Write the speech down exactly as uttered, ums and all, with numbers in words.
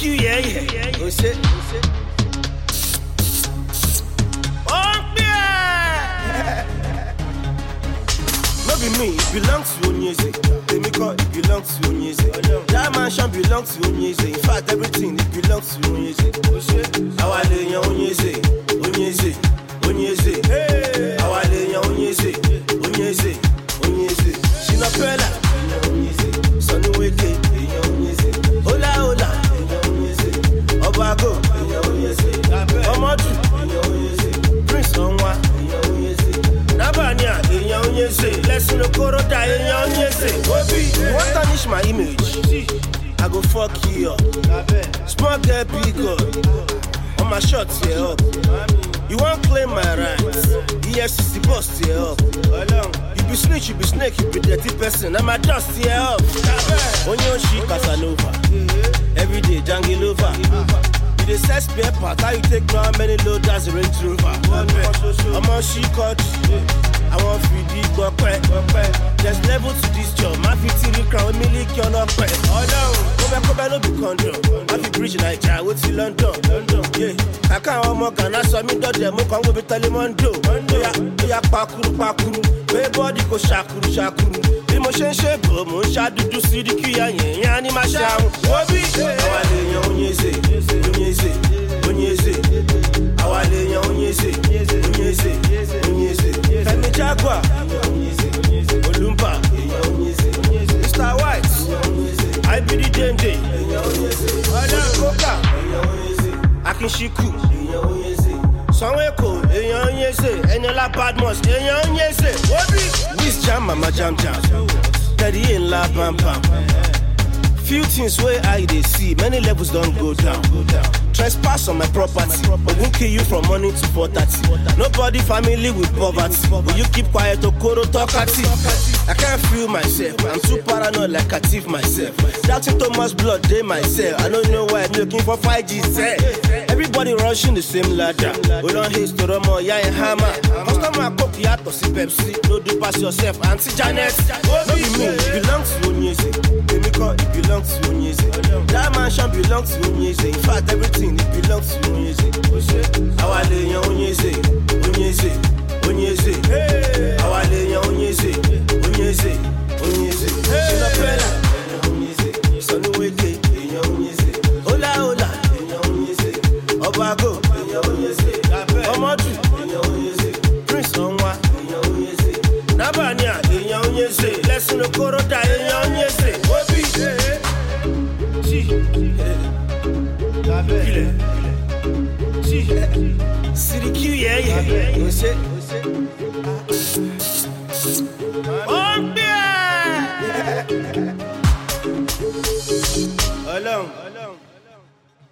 Q, yeah, yeah. Oh shit. Oh yeah. No be me, it belongs to Onyeze. They make all it belongs to Onyeze. That mansion belongs to Onyeze. In fact, everything it belongs to Onyeze. Oh shit. Awale ya Onyeze, Onyeze, Onyeze. Hey. Awale ya Onyeze, Onyeze, Onyeze. Shinapela, Onyeze. Sonny Weke, Onyeze. Hola hola, Onyeze. Obago, Onyeze. Omodu, Onyeze. Prince Onwa, Onyeze. Nabanya, Onyeze. Lesson Okoroda, Onyeze. Obi, you want to tarnish my image? I go fuck you up. Small girl, big girl. On my shots, yeah up. You won't claim my rights. E F C C bust, yeah up. You be snitch, you be snake, you be dirty person. I'm a dust, yeah up. On your shit, Casanova. Every day, jungle over. You dey set spare part, how you take how many loaders Range Rover? I'm on she cut. I want free deep go quick. There's level to this job. My fifty crown, me lick your knock quick. Oh no, go back, go back, no be condom. I be bridge like I wait till London. Yeah, I can't want more gun. I saw me dodge them. Come go be Telemondo. Yeah, yeah, pakuru, pakuru. Way body go shakuru, shakuru. Emotion shape, motion do do see the key. Yeah, yeah, ni ma shamu. Obi, awale ya Onyeze, Onyeze, Onyeze. Awale ya Onyeze, Onyeze, Onyeze. Femi Jaguar, Olumba, Mister White, I be the Dende, Koka, Akinshiku, Sanweko, Onyeze, Enyola Badmus, Onyeze. This jam, mama jam jam, Daddy in la bam bam. Few things where I they see, many levels don't go down. Trespass on my property, but won't kill you from money to poverty. Nobody family with poverty. Will you keep quiet or koro talkative? I can't feel myself, I'm too paranoid like a thief myself. Doubting Thomas blood, they myself. I don't know why I'm looking for five G set. Everybody rushing the same ladder. We don't hate to Romo, yeah, and hammer. Customer copy out to see Pepsi. No do pass yourself, Auntie Janet. No be me, it belongs to Onyeze. They make all it belongs to Onyeze. That mansion belongs to Onyeze. In fact, everything it belongs to Onyeze. Awale ya Onyeze, Onyeze, Onyeze. Awale ya Onyeze, Onyeze, Onyeze. Shinapela, Onyeze. Sonny Weke, Onyeze. Hola hola, Onyeze. Obago, Onyeze. Omodu, Onyeze. Prince Onwa, Onyeze. Nabanya, Onyeze. Lesson Okoroda, Onyeze. Obi, City Q, yeah, yeah. Oh shit. Oh